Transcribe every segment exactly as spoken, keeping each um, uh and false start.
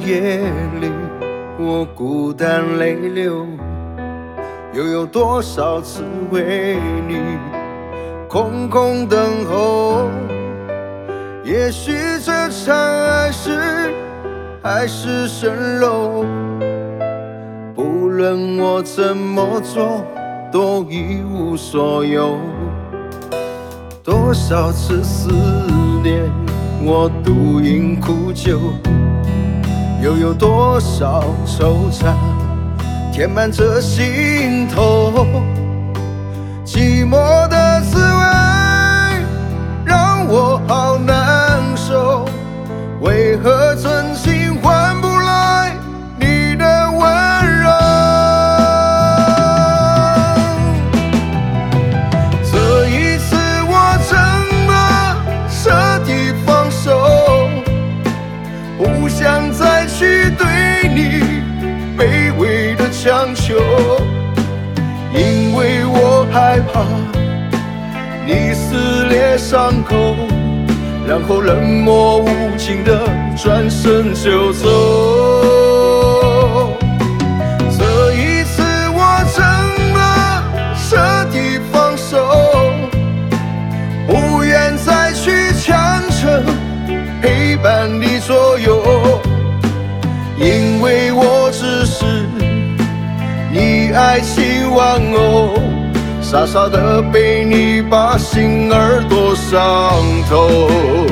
夜里，我孤单泪流，又有多少次为你空空等候？也许这场爱是海市蜃楼，不论我怎么做，都一无所有。多少次思念，我独饮苦酒，又有多少惆怅填满这心头？寂寞的滋味让我好难受，为何真心换不来你的温柔？这一次我真的彻底放手，不想再去对你卑微的强求，因为我害怕你撕裂伤口，然后冷漠无情的转身就走。这一次我真的彻底放手，不愿再去强撑陪伴你左右，因为我只是你爱情玩偶，傻傻的被你把心耳朵伤透。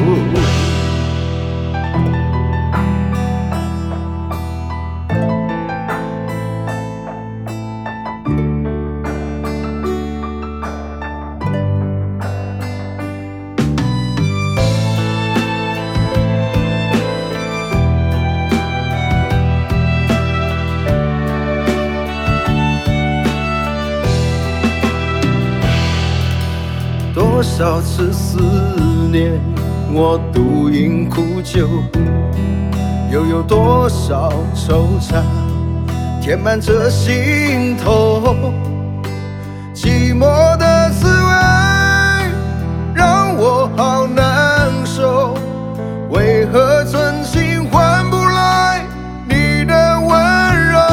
多少次思念，我独饮苦酒，又有多少惆怅填满这心头？寂寞的滋味让我好难受，为何真心换不来你的温柔？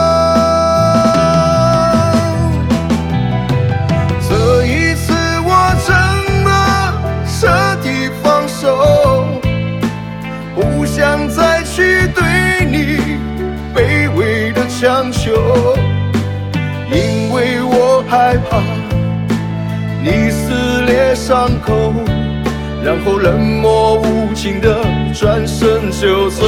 这一次我真的彻底放手，不想再去对你卑微的强求，因为我害怕你撕裂伤口，然后冷漠无情的转身就走。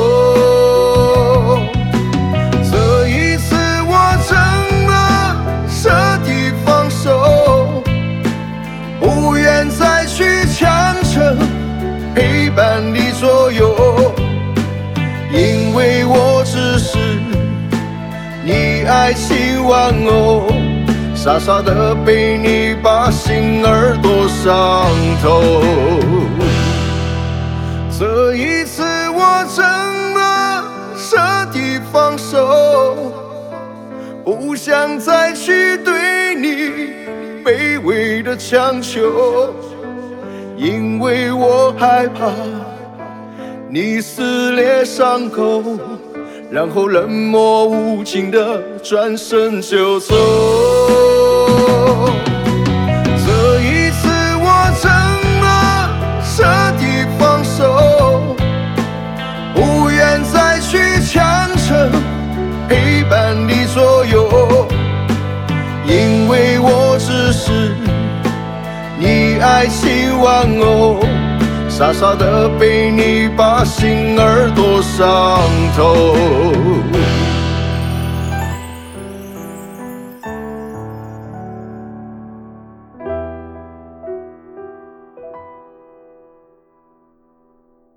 这一次我真的彻底放手，不愿再去强撑陪伴你左右，因为我只是你爱情玩偶，傻傻的被你把心耳朵伤透。这一次我真的彻底放手，不想再去对你卑微的强求，因为我害怕你撕裂伤口，然后冷漠无情的转身就走。这一次我真的彻底放手，不愿再去强撑陪伴你左右，因为我只是你爱情玩偶，傻傻的被你把心耳朵伤透。